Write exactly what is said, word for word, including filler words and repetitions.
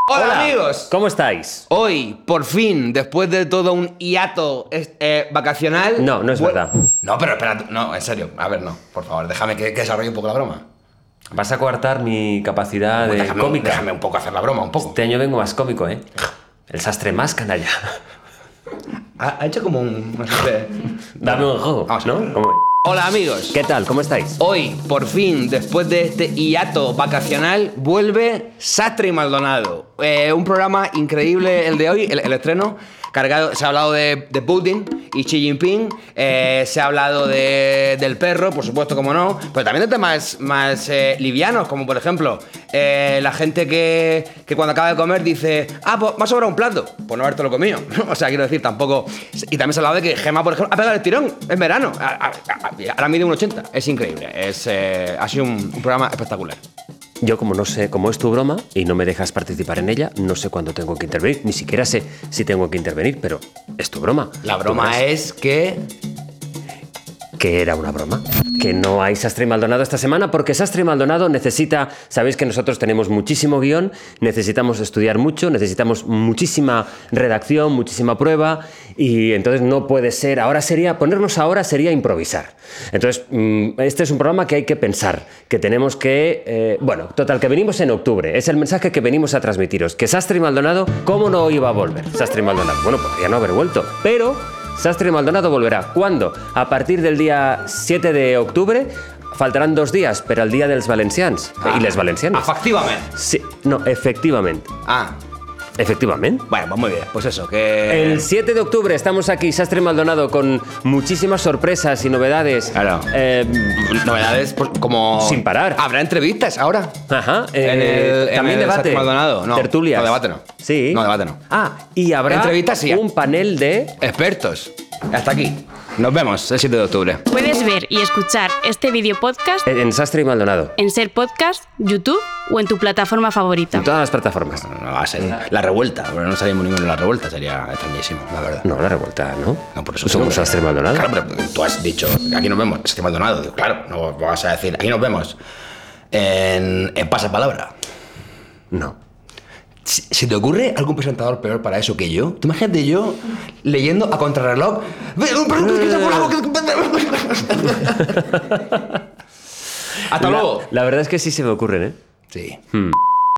Hola, Hola amigos, ¿cómo estáis? Hoy, por fin, después de todo un hiato eh, vacacional... No, no es vu- verdad. No, pero espera, no, en serio, a ver, no, por favor, déjame que, que desarrolle un poco la broma. Vas a coartar mi capacidad Pues de déjame, cómica. déjame un poco hacer la broma, un poco. Este año vengo más cómico, ¿eh? El sastre más canalla. Ha, ha hecho como un... no sé, Dame un juego, Vamos a ¿no? ver. ¿Cómo? Hola, amigos. ¿Qué tal? ¿Cómo estáis? Hoy, por fin, después de este hiato vacacional, vuelve Sastre y Maldonado. Eh, un programa increíble el de hoy, el, el estreno. Cargado, se ha hablado de, de Putin y Xi Jinping, eh, se ha hablado de, del perro, por supuesto, como no, pero también de temas más eh, livianos, como por ejemplo, eh, la gente que, que cuando acaba de comer dice, ah, pues me ha sobrado un plato, pues no habértelo comido. O sea, quiero decir, tampoco... Y también se ha hablado de que Gemma, por ejemplo, ha pegado el tirón en verano. A- a- a- Ahora mide un ochenta, es increíble, es, eh, ha sido un, un programa espectacular. Yo, como no sé cómo es tu broma y no me dejas participar en ella, no sé cuándo tengo que intervenir. Ni siquiera sé si tengo que intervenir, pero es tu broma. La Tú broma verás es que... que era una broma. Que no hay Sastre y Maldonado esta semana porque Sastre y Maldonado necesita... Sabéis que nosotros tenemos muchísimo guión, necesitamos estudiar mucho, necesitamos muchísima redacción, muchísima prueba y entonces no puede ser... Ahora sería... Ponernos ahora sería improvisar. Entonces, este es un programa que hay que pensar, que tenemos que... Eh, bueno, total, que venimos en octubre. Es el mensaje que venimos a transmitiros. Que Sastre y Maldonado, ¿cómo no iba a volver? Sastre y Maldonado. Bueno, podría no haber vuelto, pero... Sastre y Maldonado volverá. ¿Cuándo? A partir del día siete de octubre. Faltarán dos días, pero al día dels valencians. Ah, y les valencianes. Efectivamente. Sí, no, efectivamente. Ah, Efectivamente. bueno, pues muy bien, pues eso, que... El siete de octubre estamos aquí, Sastre y Maldonado, con muchísimas sorpresas y novedades. Claro. Eh, Novedades, pues como... Sin parar. Habrá entrevistas ahora. Ajá. eh, En el- en también el debate. Sastre y Maldonado, no. Tertulias. No, debate no. Sí. No, debate no. Ah, y habrá Entrevistas, sí. un panel de... Expertos. Hasta aquí. Nos vemos el siete de octubre. Puedes ver y escuchar este video podcast En Sastre y Maldonado. en Ser Podcast, YouTube o en tu plataforma favorita. En todas las plataformas. No va a ser la revuelta, pero no salimos ninguno en la revuelta, sería extrañísimo, la verdad. No, la revuelta, ¿no? No, por eso Somos digo, Sastre y Maldonado. Claro, pero tú has dicho, aquí nos vemos, Sastre y Maldonado. Digo, claro, no vas a decir, aquí nos vemos en, en Pasapalabra. No. Si, si te ocurre algún presentador peor para eso que yo, tú imagínate yo leyendo a contrarreloj. Hasta La- luego. La verdad es que sí se me ocurren, ¿eh? Sí. Hmm.